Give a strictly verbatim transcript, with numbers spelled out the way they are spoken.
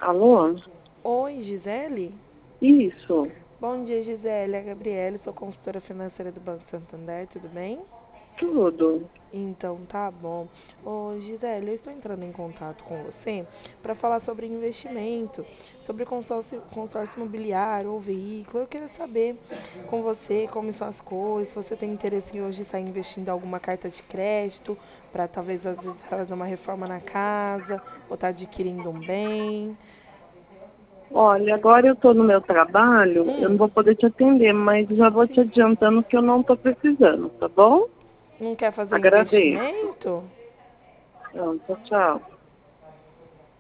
Alô? Oi, Gisele? Isso, Bom dia, Gisele. É a Gabriele, sou consultora financeira do Banco Santander, tudo bem? tudo. Então, tá bom. Ô, Gisele, eu estou entrando em contato com você para falar sobre investimento, sobre consórcio, consórcio imobiliário ou veículo. Eu queria saber com você como são as coisas, se você tem interesse em hoje estar investindo em alguma carta de crédito para talvez às vezes fazer uma reforma na casa ou estar adquirindo um bem. Olha, agora eu estou no meu trabalho, eu não Hum, vou poder te atender, mas já vou te sim. adiantando que eu não estou precisando, tá bom? Não quer fazer Agradeço. investimento? Então, tchau, tchau.